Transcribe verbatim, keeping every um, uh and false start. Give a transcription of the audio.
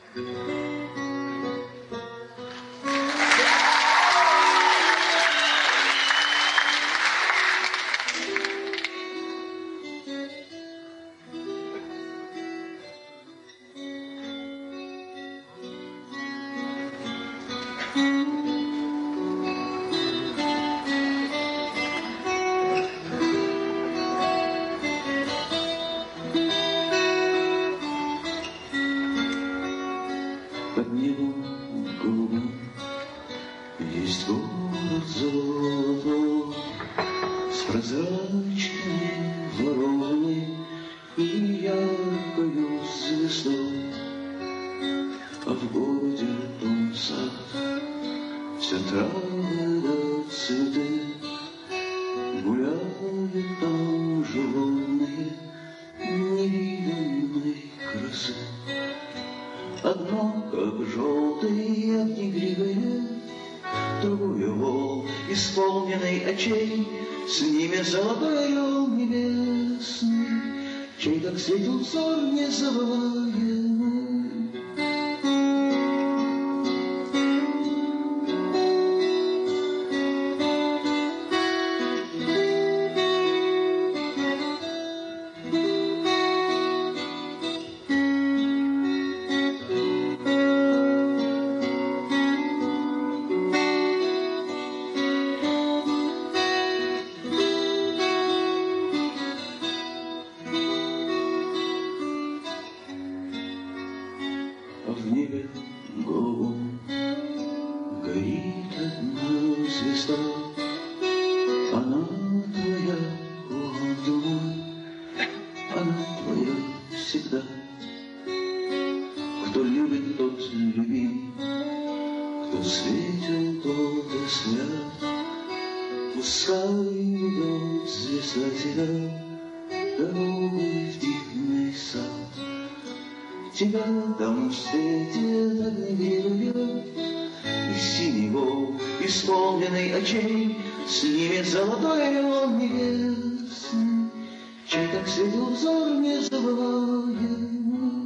Под небом голубым есть город золотой с прозрачными воротами и яркою звездой. А в городе дом сад, все травы да цветы, гуляют там животные невиданной красы. Одно, как желтые огнегривые, другое вол, исполненный очей, с ними золотой ореол небесный, чей так светил взор незабываемый. А в небе голубом горит одна звезда. Она твоя, о, думай, она твоя всегда. Кто любит, тот любим, кто светил, тот и свят. Пускай идет звезда тебя дорогой в дивный сад. Тебя там встретит огнегривый, и синий волк, исполненный очей, с ними золотой ореол небесный, чей так светил взор незабываемый.